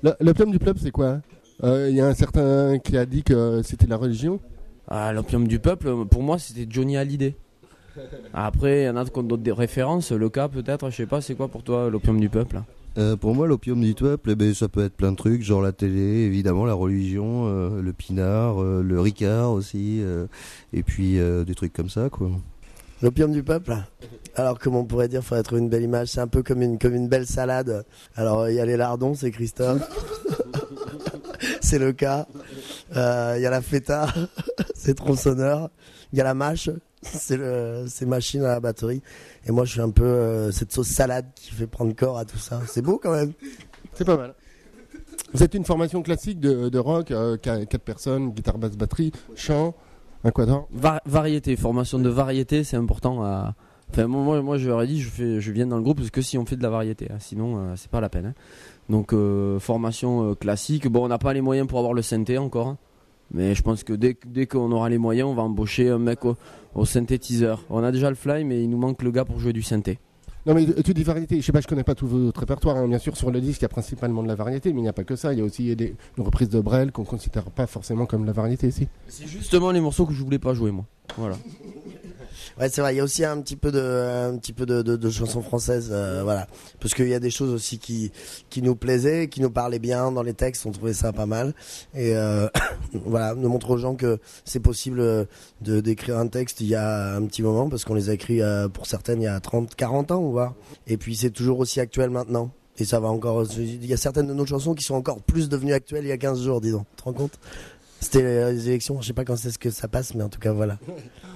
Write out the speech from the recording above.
L'opium du peuple, c'est quoi? Il y a un certain qui a dit que c'était la religion. Ah, l'opium du peuple, pour moi, c'était Johnny Hallyday. Après, il y en a qui ont d'autres références. Le cas, peut-être, je sais pas, c'est quoi pour toi l'opium du peuple? Pour moi, l'opium du peuple, ça peut être plein de trucs, genre la télé, évidemment, la religion, le pinard, le ricard aussi, et puis des trucs comme ça, quoi. L'opium du peuple. Alors, comme on pourrait dire, faudrait trouver une belle image. C'est un peu comme une belle salade. Alors, il y a les lardons, c'est Christophe. C'est le cas. Il y a la feta, c'est tronçonneur. Il y a la mâche, c'est machine à la batterie. Et moi, je suis un peu cette sauce salade qui fait prendre corps à tout ça. C'est beau quand même. C'est pas mal. Vous êtes une formation classique de rock, 4 personnes, guitare, basse, batterie, chant, un quadra. Variété, formation de variété, c'est important. Enfin, moi, je leur ai dit, je viens dans le groupe parce que si on fait de la variété, hein, sinon, c'est pas la peine. Hein. Donc, formation classique. Bon, on n'a pas les moyens pour avoir le synthé encore. Hein. Mais je pense que dès qu'on aura les moyens, on va embaucher un mec au synthétiseur. On a déjà le fly, mais il nous manque le gars pour jouer du synthé. Non mais tu dis variété, je sais pas, je connais pas tout votre répertoire, hein. Bien sûr sur le disque il y a principalement de la variété, mais il n'y a pas que ça, il y a aussi une reprise de Brel qu'on considère pas forcément comme de la variété ici. C'est justement les morceaux que je voulais pas jouer moi, voilà. Ouais, c'est vrai, il y a aussi un petit peu de chansons françaises, voilà. Parce qu'il y a des choses aussi qui nous plaisaient, qui nous parlaient bien dans les textes, on trouvait ça pas mal. Et voilà, nous montre aux gens que c'est possible d'écrire un texte il y a un petit moment, parce qu'on les a écrits pour certaines il y a 30, 40 ans, on voit. Et puis c'est toujours aussi actuel maintenant. Et ça va encore, il y a certaines de nos chansons qui sont encore plus devenues actuelles il y a 15 jours, disons. Tu te rends compte? C'était les élections, je sais pas quand c'est ce que ça passe, mais en tout cas voilà.